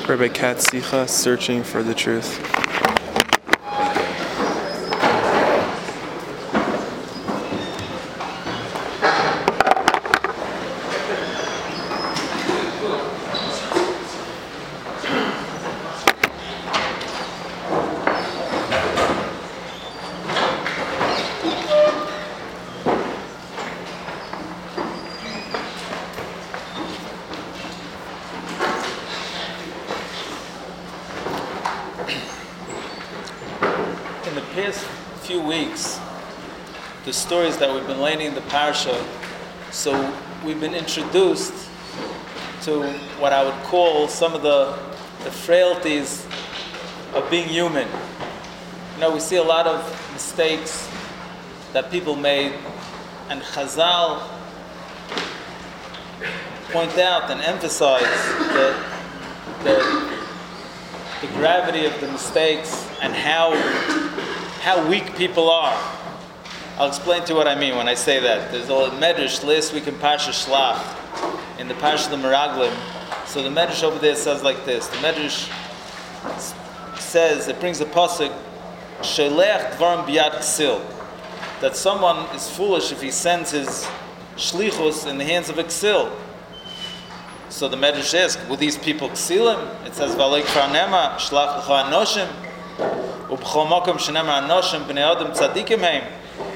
Rabbi Kat Sicha, Searching for the Truth. The stories that we've been learning in the parsha, so we've been introduced to what I would call some of the frailties of being human. You know, we see a lot of mistakes that people made, and Chazal point out and emphasize the gravity of the mistakes and how weak people are. I'll explain to you what I mean when I say that. There's a Medrash last week in Parsha Shlach, in the Parsha of the Meraglim. So the Medrash over there says like this. The Medrash says, it brings a pasuk, Shelech dvarim biyad ksil, that someone is foolish if he sends his shlichus in the hands of a ksil. So the Medrash asks, will these people ksilim? It says, V'alei kfar nema, shlach l'cha anoshim, u'b'chol mokom shenema anoshim, b'nei adam tzadikim heim.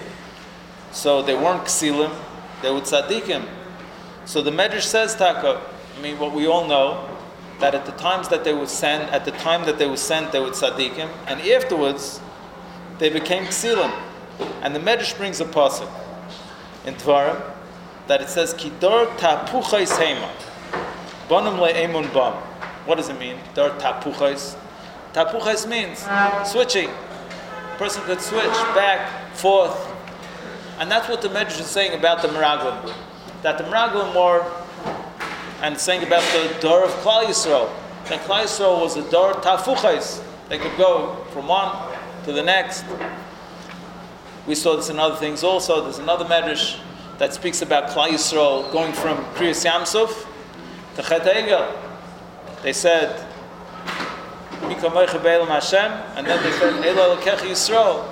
So they weren't ksilim, they were tzaddikim. So the Medrash says, Taka, what we all know, that at the time that they were sent, they were tzaddikim, and afterwards they became ksilim. And the Medrash brings a pasuk in Dvarim that it says, Kidor tapuchais heima, bonum le'emun bam. What does it mean? Dor tapuchais. Tapuchais means switching. A person could switch back, forth. And that's what the Medrash is saying about the Meraglim. That the Meraglim were, and saying about the Dor of Klal Yisrael, that Klal Yisrael was a Dor Tafuchais. They could go from one to the next. We saw this in other things also. There's another Medrash that speaks about Klal Yisrael going from Kriyas Yamsuf to Chet Egel. They said, Mika Moicha Be'elam Hashem, and then they said, Eila Lekech Yisrael.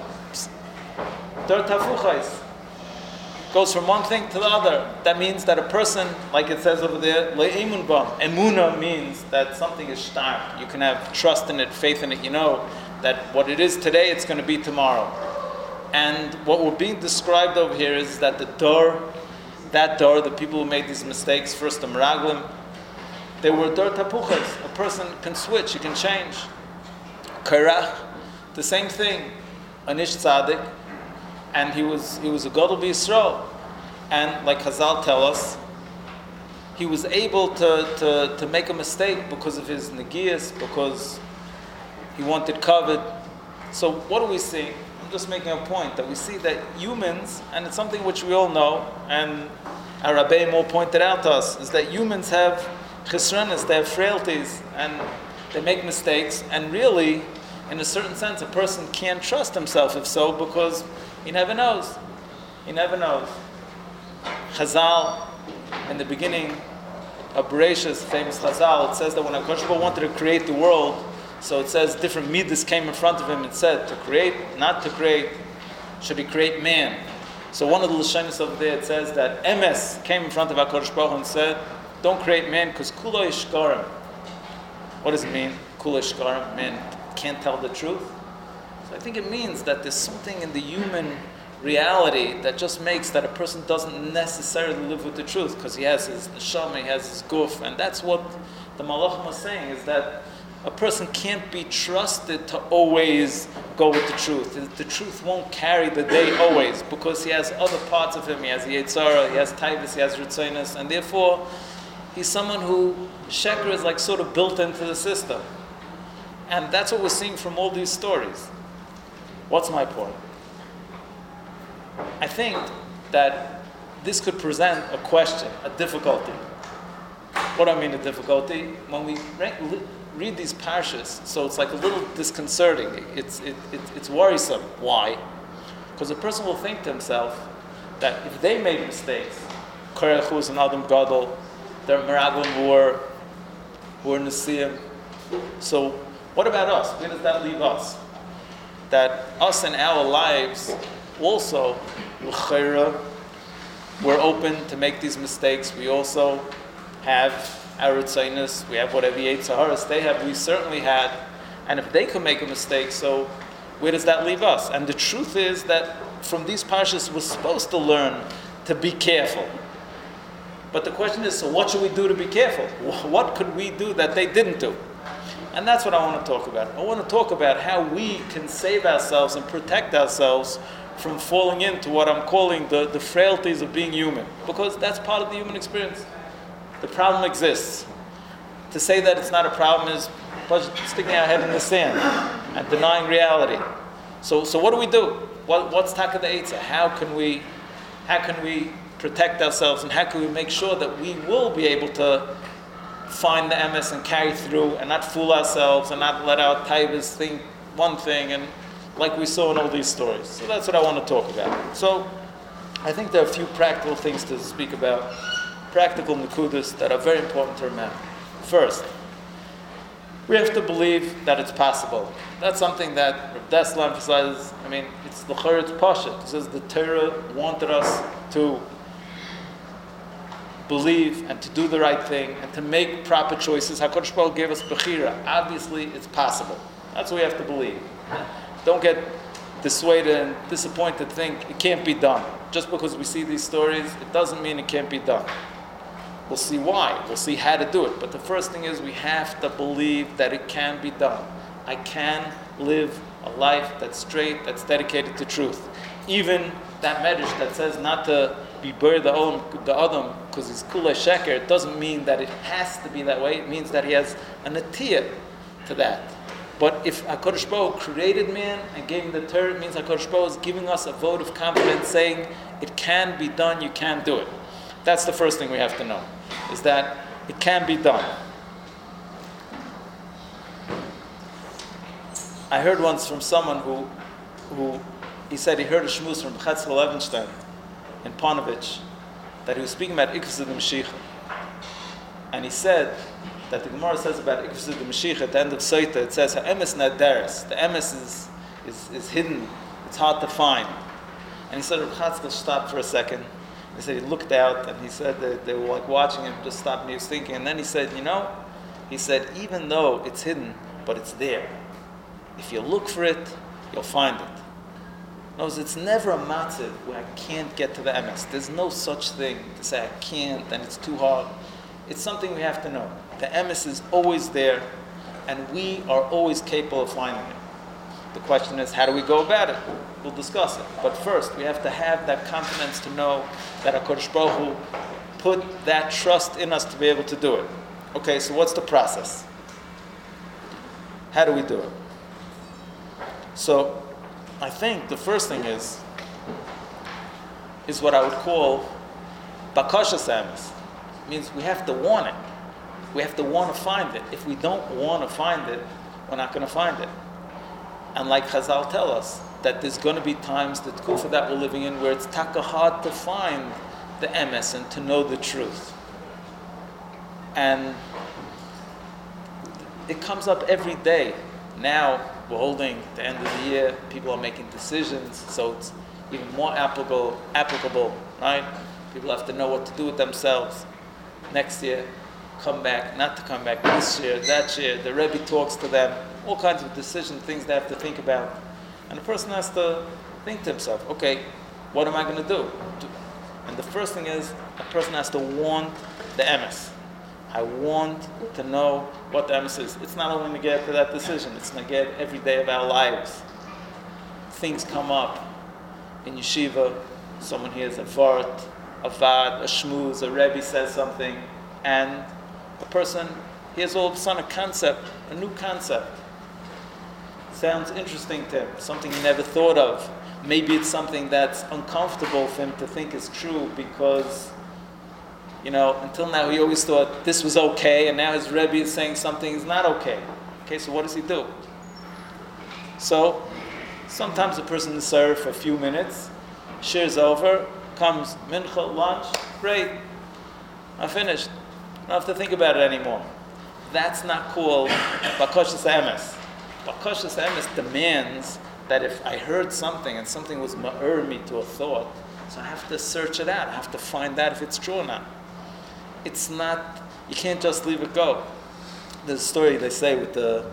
Dor Tafuchais. Goes from one thing to the other. That means that a person, like it says over there, le'emun bam. Emuna means that something is stark. You can have trust in it, faith in it. You know that what it is today, it's going to be tomorrow. And what we're being described over here is that the people who made these mistakes, first the Meraglim, they were dor tapuchas. A person can switch, he can change. Kairach, the same thing. Anish tzaddik. And he was a Gadol b'Yisrael, and like Chazal tell us, he was able to make a mistake because of his negias, because he wanted kavod. So what do we see? I'm just making a point that we see that humans, and it's something which we all know, and our Rabbeim all pointed out to us, is that humans have chisronis, they have frailties, and they make mistakes, and really, in a certain sense, a person can't trust himself if so, because he never knows. He never knows. Chazal, in the beginning of Bereshis, famous Chazal, it says that when HaKadosh Baruch Hu wanted to create the world, so it says different midas came in front of him. It said to create, not to create, should he create man? So one of the Lashonos over there, it says that Emes came in front of HaKadosh Baruch Hu and said, don't create man because Kula Yishkarim. What does it mean? Kula Yishkarim, man can't tell the truth. I think it means that there's something in the human reality that just makes that a person doesn't necessarily live with the truth because he has his neshama, he has his guf, and that's what the Malachim was saying, is that a person can't be trusted to always go with the truth. The truth won't carry the day always because he has other parts of him. He has Yetzirah, he has Taivas, he has Ritzonos, and therefore he's someone who Sheker is like sort of built into the system. And that's what we're seeing from all these stories. What's my point? I think that this could present a question, a difficulty. What do I mean a difficulty? When we read these parshas, so it's like a little disconcerting. It's worrisome. Why? Because a person will think to himself that if they made mistakes, Korach was an Adam Gadol, their Meraglim were Nesiim, So what about us? Where does that leave us? That us in our lives also, l'chaira, we're open to make these mistakes. We also have our tzayinus, we have whatever Yetzer Haras they have, we certainly had. And if they can make a mistake, so where does that leave us? And the truth is that from these parshas, we're supposed to learn to be careful. But the question is, so what should we do to be careful? What could we do that they didn't do? And that's what I want to talk about. I want to talk about how we can save ourselves and protect ourselves from falling into what I'm calling the frailties of being human. Because that's part of the human experience. The problem exists. To say that it's not a problem is sticking our head in the sand and denying reality. So what do we do? What's taka the eitzah? How can we protect ourselves, and how can we make sure that we will be able to find the emes and carry through and not fool ourselves and not let our taivas think one thing, and like we saw in all these stories. So that's what I want to talk about. So I think there are a few practical things to speak about, practical nekudas that are very important to remember. First, we have to believe that it's possible. That's something that Rav Dessler emphasizes. I mean, it's the Charetz Pashat. It says the Torah wanted us to believe and to do the right thing and to make proper choices. HaKadosh Baruch Hu gave us Bechira. Obviously, it's possible. That's what we have to believe. Don't get dissuaded and disappointed, think it can't be done. Just because we see these stories, it doesn't mean it can't be done. We'll see why. We'll see how to do it. But the first thing is we have to believe that it can be done. I can live a life that's straight, that's dedicated to truth. Even that medrash that says not to be buried the Adam because he's kulei sheker, it doesn't mean that it has to be that way. It means that he has a natiyah to that. But if HaKadosh Baruch Hu created man and gave him the Torah, it means HaKadosh Baruch Hu is giving us a vote of confidence saying it can be done, you can do it. That's the first thing we have to know, is that it can be done. I heard once from someone who he said he heard a shmuz from Chatzkel Levenstein in Panovich that he was speaking about Ikvus Mashiach. And he said that the Gemara says about Ikvus Mashiach at the end of Soita, it says, Ha'emes nadaris. The emes is hidden, it's hard to find. And he said, Rav Chatzkel stopped for a second. He said he looked out and he said that they were like watching him, just stopped and he was thinking. And then he said, he said, even though it's hidden, but it's there. If you look for it, you'll find it. In other words, it's never a matziv where I can't get to the emes. There's no such thing to say I can't and it's too hard. It's something we have to know. The emes is always there and we are always capable of finding it. The question is, how do we go about it? We'll discuss it. But first, we have to have that confidence to know that HaKadosh Baruch Hu put that trust in us to be able to do it. Okay, so what's the process? How do we do it? So, I think the first thing is what I would call bakashas emes. It means we have to want it. We have to want to find it. If we don't want to find it, we're not going to find it. And like Chazal tell us, that there's going to be times, the tkufa that we're living in, where it's taka hard to find the emes and to know the truth. And it comes up every day. Now, we're holding the end of the year, people are making decisions, so it's even more applicable, right? People have to know what to do with themselves. Next year, come back, not to come back, this year, that year, the Rebbe talks to them, all kinds of decisions, things they have to think about. And the person has to think to himself, okay, what am I going to do? And the first thing is, a person has to want the emes. I want to know what the emes is. It's not only to get to that decision, it's to get every day of our lives. Things come up in yeshiva, someone hears a vart, a vad, a shmuz, a rebbe says something, and a person hears all of a sudden a concept, a new concept. Sounds interesting to him, something he never thought of. Maybe it's something that's uncomfortable for him to think is true because, until now he always thought this was okay, and now his Rebbe is saying something is not okay. Okay, so what does he do? So, sometimes a person is served for a few minutes, shares over, comes mincha, lunch, great, I'm finished. I don't have to think about it anymore. That's not called bakashas emes. Bakashas emes demands that if I heard something and something was ma'ur me to a thought, so I have to search it out. I have to find out if it's true or not. It's not, you can't just leave it go. There's a story they say with the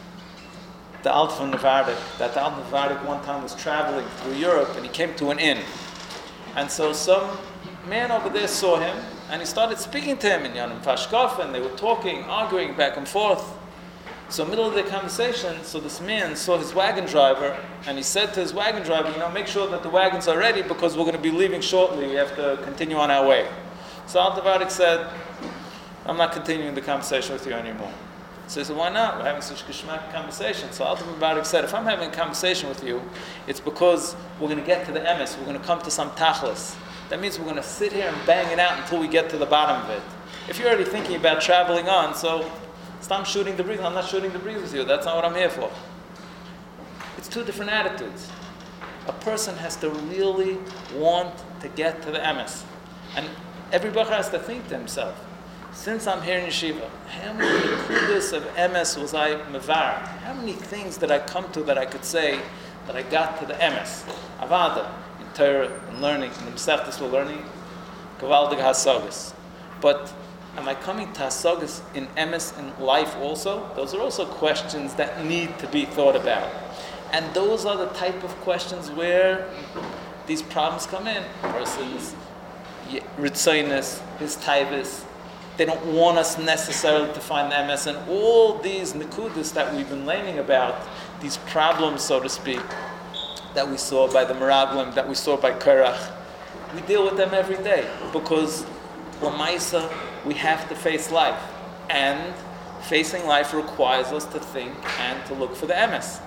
Alter von Navardik, that the Alter von Navardik one time was traveling through Europe and he came to an inn. And so some man over there saw him and he started speaking to him in Yanim Fashkov, and they were talking, arguing back and forth. So middle of the conversation, so this man saw his wagon driver and he said to his wagon driver, make sure that the wagons are ready because we're going to be leaving shortly. We have to continue on our way. So Alter Vadik said, I'm not continuing the conversation with you anymore. So he said, why not? We're having such geschmack conversation. So Alter Vadik said, if I'm having a conversation with you, it's because we're going to get to the emes. We're going to come to some tachlis. That means we're going to sit here and bang it out until we get to the bottom of it. If you're already thinking about traveling on, so stop shooting the breeze. I'm not shooting the breeze with you. That's not what I'm here for. It's two different attitudes. A person has to really want to get to the emes. And every bacher has to think to himself, since I'm here in yeshiva, how many kudos of emes was I mevar? How many things did I come to that I could say that I got to the emes? Avada, in Torah, in learning, in the Mesechtas we're learning, Gavaldig HaSagas. But am I coming to Hasagas in emes in life also? Those are also questions that need to be thought about. And those are the type of questions where these problems come in. Person's ritzaynus, his taivus, they don't want us necessarily to find the emes, and all these nekudas that we've been learning about, these problems, so to speak, that we saw by the Meraglim, that we saw by Korach, we deal with them every day because Lamaisa, we have to face life, and facing life requires us to think and to look for the emes.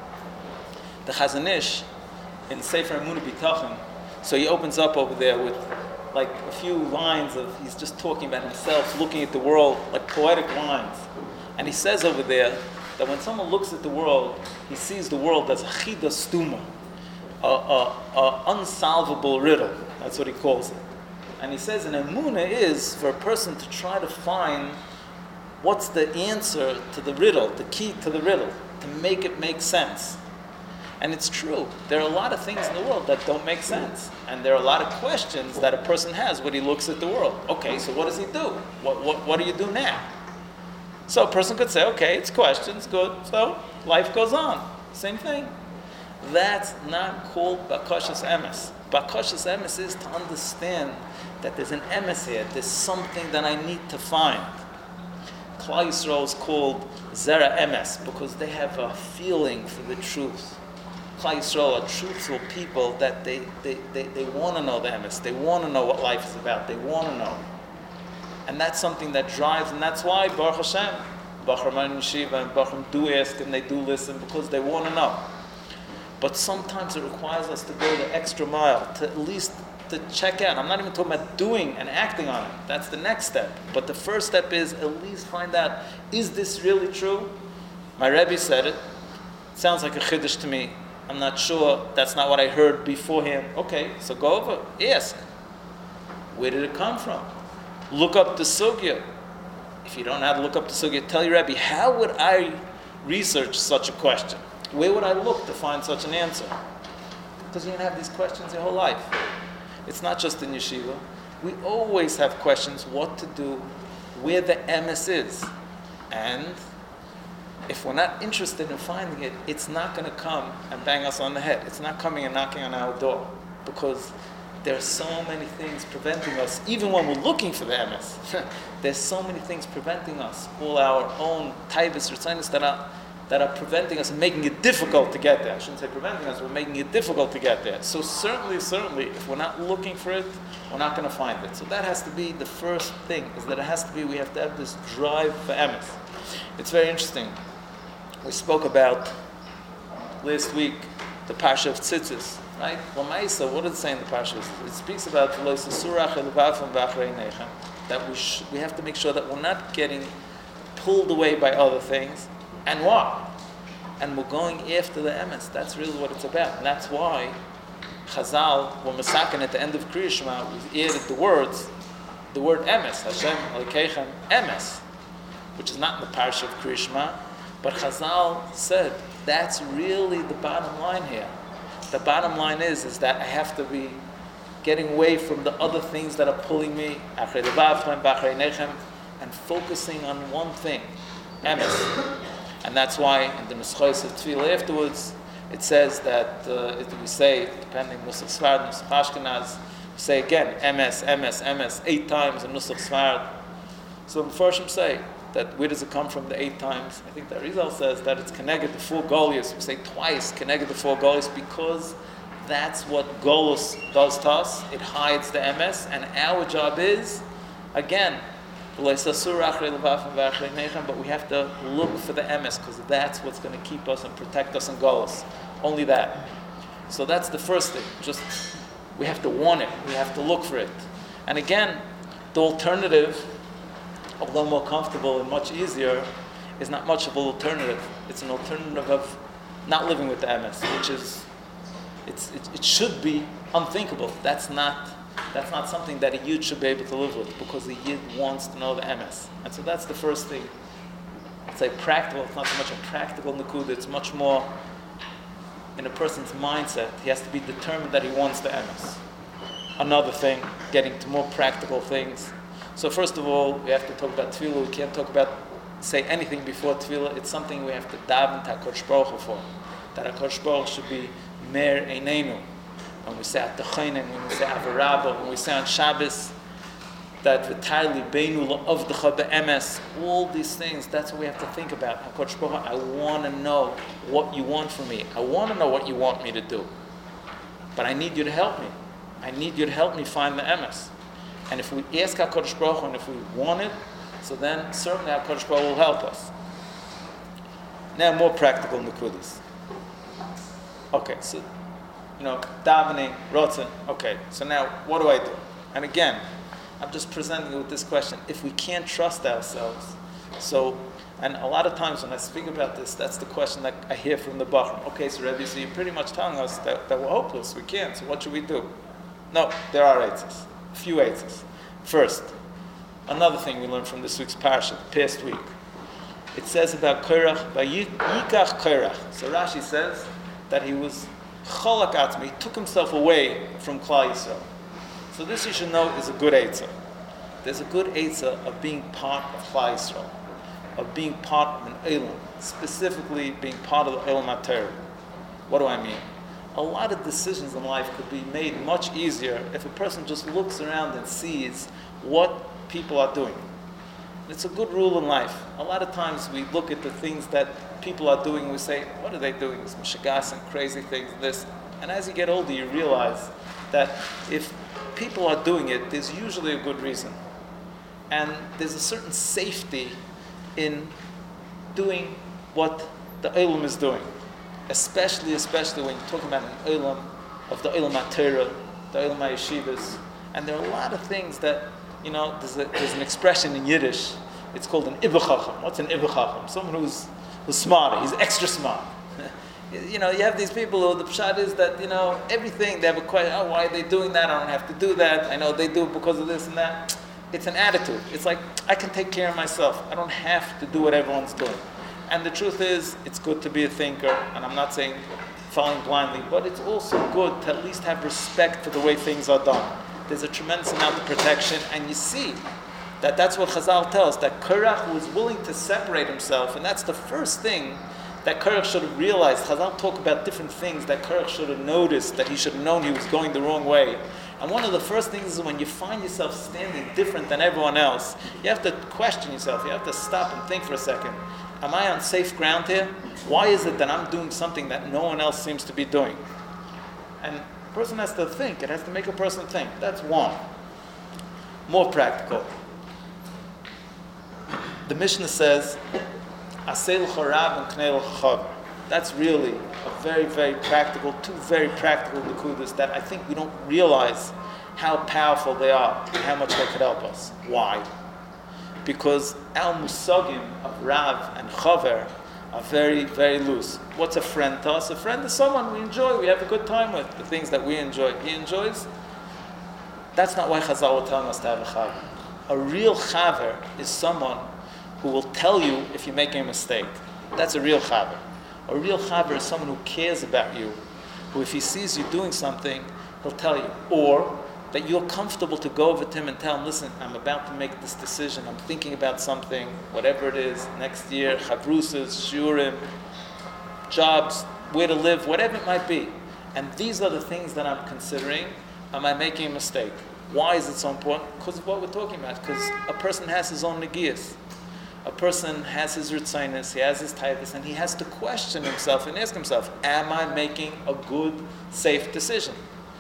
The Chazon Ish in Sefer Emunah B'Tachon, so he opens up over there with like a few lines of, he's just talking about himself, looking at the world, like poetic lines. And he says over there that when someone looks at the world, he sees the world as a chida stuma, a unsolvable riddle. That's what he calls it. And he says an emunah is for a person to try to find what's the answer to the riddle, the key to the riddle, to make it make sense. And it's true. There are a lot of things in the world that don't make sense. And there are a lot of questions that a person has when he looks at the world. Okay, so what does he do? What do you do now? So a person could say, okay, it's questions, good. So life goes on. Same thing. That's not called bakashas emes. Bakashas emes is to understand that there's an emes here. There's something that I need to find. Klal Yisrael is called zera emes because they have a feeling for the truth. Klal Yisrael are truthful people that they want to know the emes. They want to know what life is about. They want to know. And that's something that drives, and that's why, Baruch Hashem, Bachar Man Yeshiva and Bachar do ask and they do listen because they want to know. But sometimes it requires us to go the extra mile, to at least to check out. I'm not even talking about doing and acting on it. That's the next step. But the first step is at least find out, is this really true? My Rebbe said it. It sounds like a chiddush to me. I'm not sure. That's not what I heard beforehand. Okay, so go over. Ask. Where did it come from? Look up the sugya. If you don't know how to look up the sugya, tell your Rebbe, how would I research such a question? Where would I look to find such an answer? Because you're going to have these questions your whole life. It's not just in yeshiva. We always have questions what to do, where the emes is. And if we're not interested in finding it, it's not going to come and bang us on the head. It's not coming and knocking on our door. Because there are so many things preventing us, even when we're looking for the emes. There's so many things preventing us, all our own taivas, ritzaynus that are preventing us and making it difficult to get there. I shouldn't say preventing us, we're making it difficult to get there. So certainly, if we're not looking for it, we're not going to find it. So that has to be the first thing, is that it has to be, we have to have this drive for emes. It's very interesting. We spoke about last week the Parsha of Tzitzis, right? Lamaisa, what does it say in the Parsha? It speaks about that we have to make sure that we're not getting pulled away by other things. And what? And we're going after the emes. That's really what it's about. And that's why Chazal, when Masakin at the end of Kriya Shema, we added the word emes, Hashem Elokeichem emes. which is not in the parsha of Kriya Shema, but Chazal said that's really the bottom line here. The bottom line is that I have to be getting away from the other things that are pulling me, and focusing on one thing, emes. And that's why in the Nuschos of Tefillah afterwards, it says that we say, depending Nusach Sfard, Nusach Ashkenaz, we say again, emes, emes, emes, 8 times in Nusach Sfard. So the Mepharshim say that where does it come from the 8 times? I think that Arizal says that it's connected the 4 Golios. We say twice connected the 4 Golios because that's what Golos does to us. It hides the emes, and our job is, again, but we have to look for the emes because that's what's going to keep us and protect us in Golos. Only that. So that's the first thing. Just we have to want it. We have to look for it. And again, the alternative, although more comfortable and much easier, is not much of an alternative. It's an alternative of not living with the emes, which is it should be unthinkable. That's not something that a yid should be able to live with, because the yid wants to know the emes. And so that's the first thing. It's like practical. It's not so much a practical nakuda. It's much more in a person's mindset. He has to be determined that he wants the emes. Another thing, getting to more practical things. So first of all, we have to talk about tefillah. We can't say anything before tefillah. It's something we have to daven to HaKadosh Baruch Hu for. That HaKadosh Baruch Hu should be Mer Einenu. When we say Atachaynen, when we say Avarabba, when we say on Shabbos, that V'tayli Beinu La'avdecha Be'emes, all these things, that's what we have to think about. HaKadosh Baruch Hu, I want to know what you want from me. I want to know what you want me to do. But I need you to help me. I need you to help me find the emes. And if we ask HaKadosh Baruch Hu, and if we want it, so then certainly HaKadosh Baruch Hu will help us. Now more practical nekudas. Okay, so, davening, rotzen. Okay, so now what do I do? And again, I'm just presenting you with this question. If we can't trust ourselves, and a lot of times when I speak about this, that's the question that I hear from the Bachram. Okay, so Rebbe, so you're pretty much telling us that we're hopeless, we can't, so what should we do? No, there are eitzes, a few eitzes. First, another thing we learned from this week's parasha, the past week. It says about Korach, Yikach Korach. So Rashi says that he was Cholak Atzmi, he took himself away from Klal Yisrael. So this you should know is a good eitzah. There's a good eitzah of being part of Klal Yisrael, of being part of an Eilam, specifically being part of the Eilam HaTorah. What do I mean? A lot of decisions in life could be made much easier if a person just looks around and sees what people are doing. It's a good rule in life. A lot of times we look at the things that people are doing and we say, what are they doing? Some shagas and crazy things, this. And as you get older, you realize that if people are doing it, there's usually a good reason. And there's a certain safety in doing what the Eilam is doing. Especially when you're talking about an Eilam of the Eilam HaTorah, the Eilam HaYeshivas. And there are a lot of things that, there's an expression in Yiddish. It's called an Ibn Chacham. What's an Ibn Chacham? Someone who's smart. He's extra smart. You have these people who the pshat is that, everything, they have a question, why are they doing that? I don't have to do that. I know they do it because of this and that. It's an attitude. It's like, I can take care of myself. I don't have to do what everyone's doing. And the truth is, it's good to be a thinker, and I'm not saying following blindly, but it's also good to at least have respect for the way things are done. There's a tremendous amount of protection, and you see that's what Chazal tells, that Korach was willing to separate himself, and that's the first thing that Korach should have realized. Chazal talk about different things that Korach should have noticed, that he should have known he was going the wrong way. And one of the first things is when you find yourself standing different than everyone else, you have to question yourself, you have to stop and think for a second. Am I on safe ground here? Why is it that I'm doing something that no one else seems to be doing? And a person has to think. It has to make a person think. That's one. More practical. The Mishnah says, Asel Chorab and Kneel Chav. That's really a very, very practical, two very practical nekudas that I think we don't realize how powerful they are and how much they could help us. Why? Because our musagim of Rav and Chaver are very, very loose. What's a friend to us? A friend is someone we enjoy, we have a good time with, the things that we enjoy. He enjoys. That's not why Chazal were telling us to have a Chaver. A real Chaver is someone who will tell you if you're making a mistake. That's a real chaver. A real chaver is someone who cares about you, who if he sees you doing something, he'll tell you. Or that you're comfortable to go over to him and tell him, listen, I'm about to make this decision, I'm thinking about something, whatever it is, next year, chavrusas, shurim, jobs, where to live, whatever it might be. And these are the things that I'm considering. Am I making a mistake? Why is it so important? Because of what we're talking about. Because a person has his own negiyas. A person has his ritzinus, he has his taivas, and he has to question himself and ask himself, am I making a good, safe decision?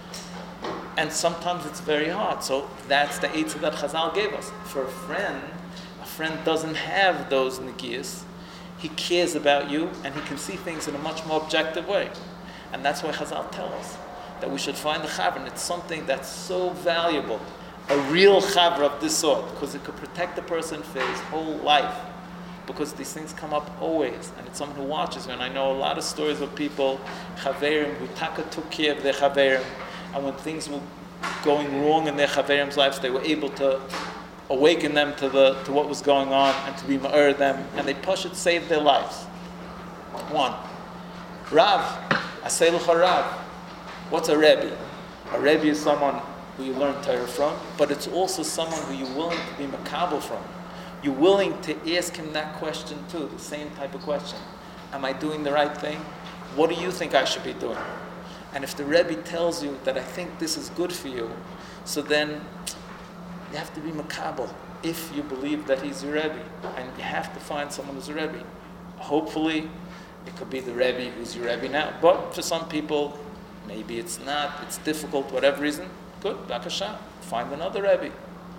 And sometimes it's very hard. So that's the eitzah that Chazal gave us. For a friend doesn't have those negiyas. He cares about you, and he can see things in a much more objective way. And that's why Chazal tell us that we should find the chaver. And it's something that's so valuable. A real chaver of this sort, because it could protect the person for his whole life. Because these things come up always, and it's someone who watches you. And I know a lot of stories of people, chaverim, who taka took care of their chaverim, and when things were going wrong in their chaverim's lives, they were able to awaken them to what was going on and to be ma'ur them, and they pashut saved their lives. One, Rav, asay l'cha Rav. What's a Rebbe? A Rebbe is someone who you learn Torah from, but it's also someone who you're willing to be makabel from. You're willing to ask him that question too, the same type of question. Am I doing the right thing? What do you think I should be doing? And if the Rebbe tells you that I think this is good for you, so then you have to be makabel if you believe that he's your Rebbe. And you have to find someone who's a Rebbe. Hopefully, it could be the Rebbe who's your Rebbe now. But for some people, maybe it's not, it's difficult, whatever reason. Good, bakasha, find another Rebbe.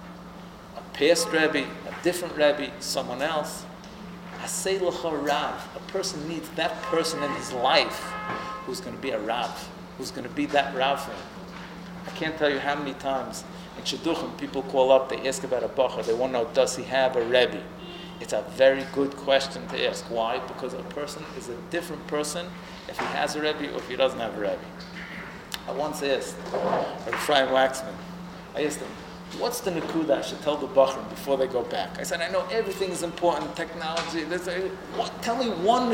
A past Rebbe, a different Rebbe, someone else. Asay l'cha Rav. A person needs that person in his life who's going to be a Rav, who's going to be that Rav for him. I can't tell you how many times in Shidduchim people call up, they ask about a bacher, they want to know, does he have a Rebbe? It's a very good question to ask. Why? Because a person is a different person if he has a Rebbe or if he doesn't have a Rebbe. I once asked Rabbi Ephraim Waxman, I asked him, what's the nakuda I should tell the Bachrim before they go back? I said, I know everything is important, technology, tell me one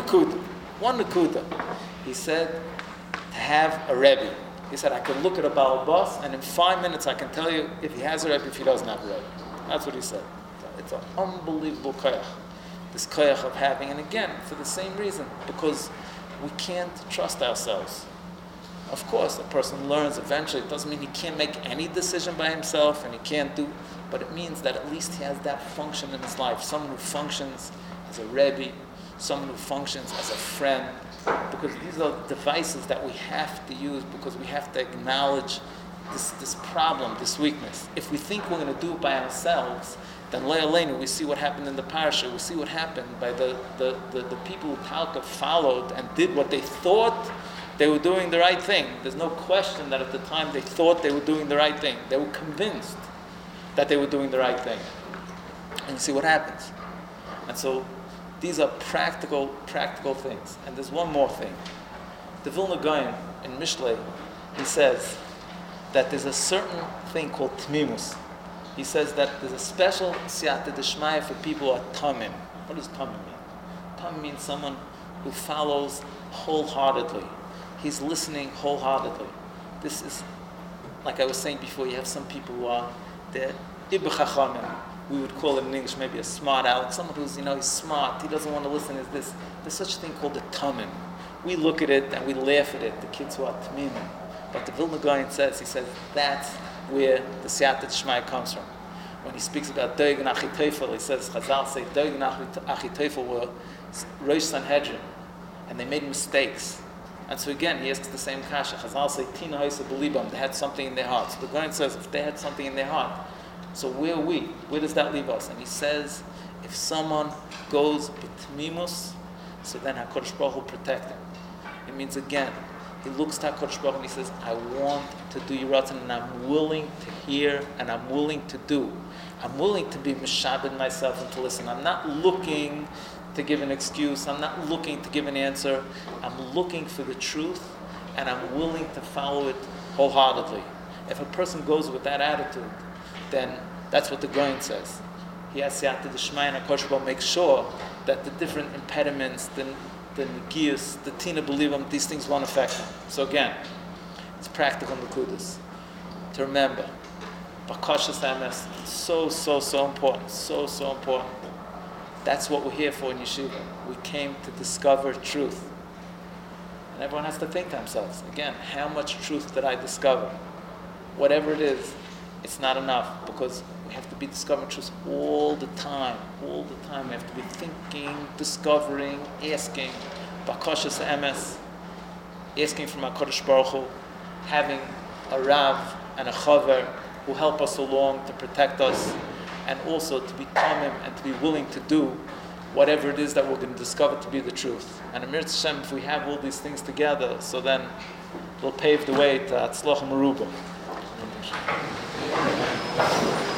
nakuda. He said, to have a Rebbe. He said, I can look at a Baal Bas, and in 5 minutes I can tell you if he has a Rebbe, if he doesn't have a Rebbe. That's what he said. It's an unbelievable koyach. This koyach of having, and again, for the same reason, because we can't trust ourselves. Of course, a person learns eventually. It doesn't mean he can't make any decision by himself and he can't do, but it means that at least he has that function in his life. Someone who functions as a Rebbe, someone who functions as a friend, because these are devices that we have to use because we have to acknowledge this problem, this weakness. If we think we're going to do it by ourselves, then Le'aleinu, we see what happened in the parasha, we see what happened by the people who Talka followed and did what they thought they were doing the right thing. There's no question that at the time they thought they were doing the right thing. They were convinced that they were doing the right thing. And you see what happens. And so these are practical things. And there's one more thing. The Vilna Gaon in Mishlei, he says that there's a certain thing called tmimus. He says that there's a special siyata d'shmaya for people who are tamim. What does tamim mean? Tamim means someone who follows wholeheartedly. He's listening wholeheartedly. This is, like I was saying before, you have some people who are the ibn chachamim. We would call it in English maybe a smart aleck. Someone who's, he's smart, he doesn't want to listen. There's such a thing called a tamim. We look at it and we laugh at it, the kids who are tamimim. But the Vilna Gaon says, that's where the siyata d'shmaya comes from. When he speaks about Doeg and Achitophel, he says, Chazal say Doeg and Achitophel were Rosh Sanhedrin, and they made mistakes. And so again, he asks the same kasha. Chazal say, Tina Hoysa Belibam, they had something in their heart. So the Gaon says, if they had something in their heart, so where are we? Where does that leave us? And he says, if someone goes b'tmimus, so then HaKadosh Baruch Hu will protect him. It means again, he looks to HaKadosh Baruch Hu and he says, I want to do your ratzon, and I'm willing to hear and I'm willing to do. I'm willing to be mishabed myself and to listen. I'm not looking to give an excuse. I'm not looking to give an answer. I'm looking for the truth, and I'm willing to follow it wholeheartedly. If a person goes with that attitude, then that's what the Gaon says. he has Siyata D'Shmaya, and HaKadosh Baruch Hu makes sure that the different impediments, the Negius, the Tina B'Livim, these things won't affect him. So again, it's practical Nekudas. To remember, Bakashas Emes, so important, so important. That's what we're here for in Yeshiva. We came to discover truth. And everyone has to think to themselves, again, how much truth did I discover? Whatever it is, it's not enough, because we have to be discovering truth all the time. All the time we have to be thinking, discovering, asking. Bakashas Emes, asking from HaKadosh Baruch Hu, having a Rav and a Chaver who help us along to protect us, and also to become him and to be willing to do whatever it is that we're going to discover to be the truth. And Amir Hashem, if we have all these things together, so then we'll pave the way to Atzloch Meruba.